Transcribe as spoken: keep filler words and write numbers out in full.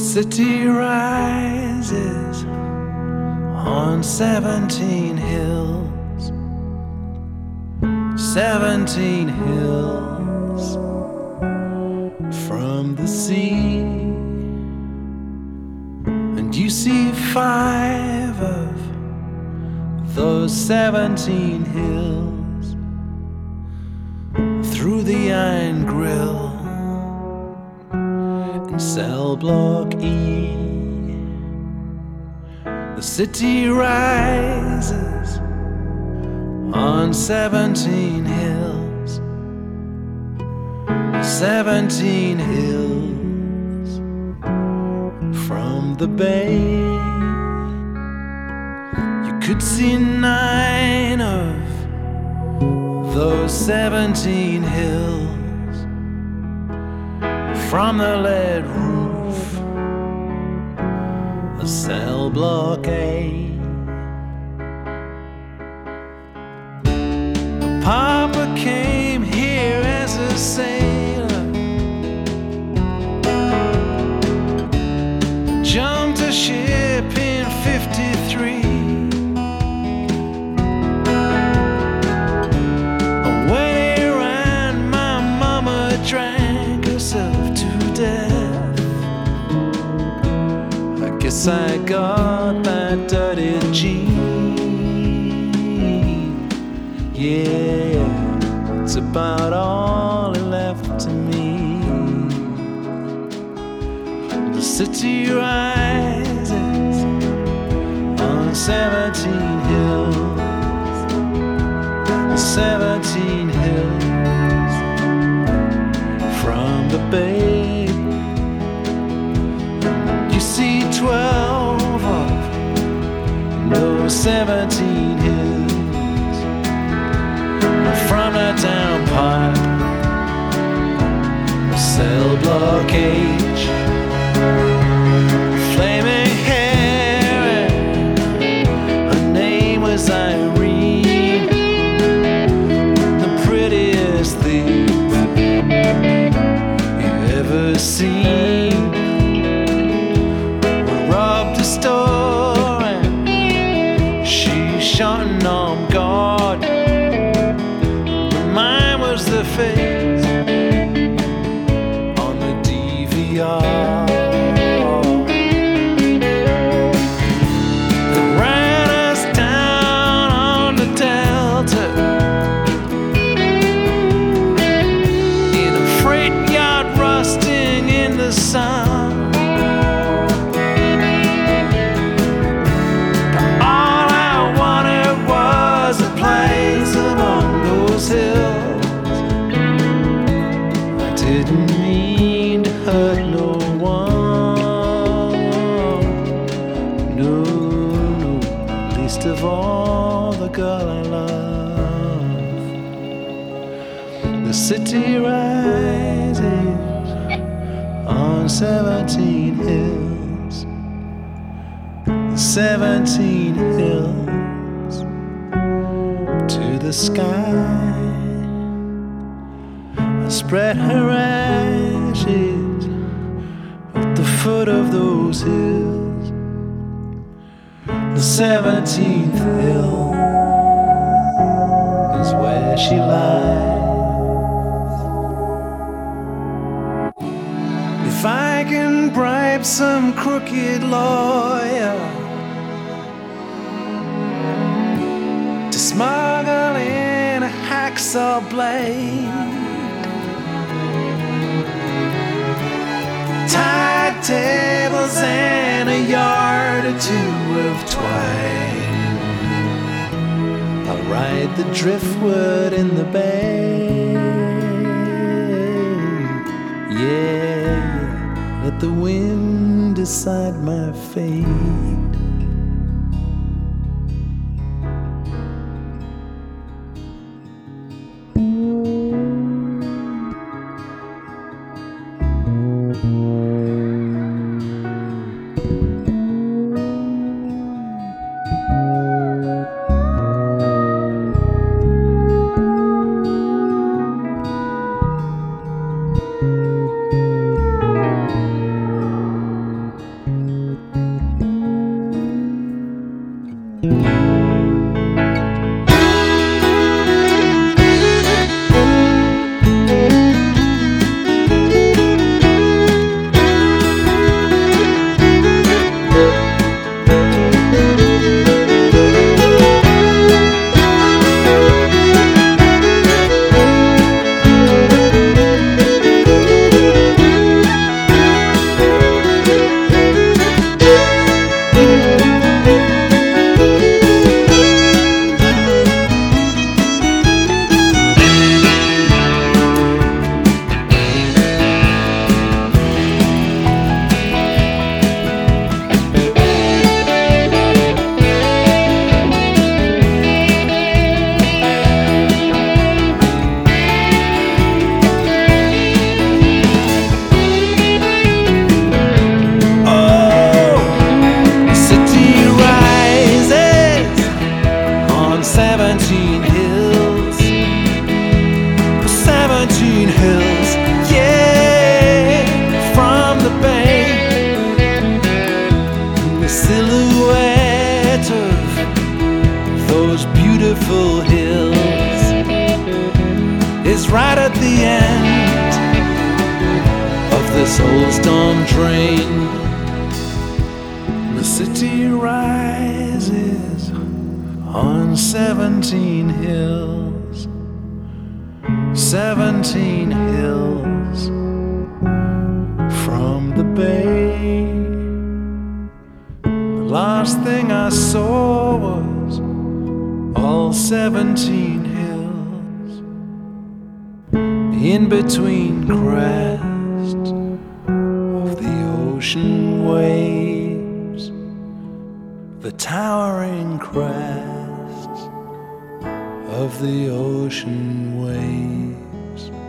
city rises on seventeen hills, seventeen hills from the sea, and you see five of those seventeen hills through the iron grill in cell block E. The city rises on seventeen hills, seventeen hills from the bay. You could see nine of those seventeen hills from the lead roof of cell block A. Papa came here as a sailor, jumped a ship in fifty-three. When he ran, my mama drank herself to death. I guess I got that dirty gene. Yeah, it's about all it left to me. The city rises on seventeen hills, seventeen hills from the bay. You see twelve of those seventeen hills from the town park, cell block H. Flaming hair, her name was Irene, the prettiest thing you've ever seen. We robbed a store and she shot an armed guard. Mine was the face on the D V R. They ran us down on the Delta in a freight yard rusting in the sun. But all I wanted was a place among those hills. Didn't mean to hurt no one, no, no, least of all the girl I love. The city rises on seventeen hills, seventeen hills to the sky. Spread her ashes at the foot of those hills. The seventeenth hill is where she lies. If I can bribe some crooked lawyer to smuggle in a hacksaw blade, tide tables and a yard or two of twine, I'll ride the driftwood in the bay. Yeah, let the wind decide my fate. soul storm drain. The city rises on seventeen hills, seventeen hills from the bay. The last thing I saw was all seventeen hills in between crests of the ocean waves, the towering crests of the ocean waves.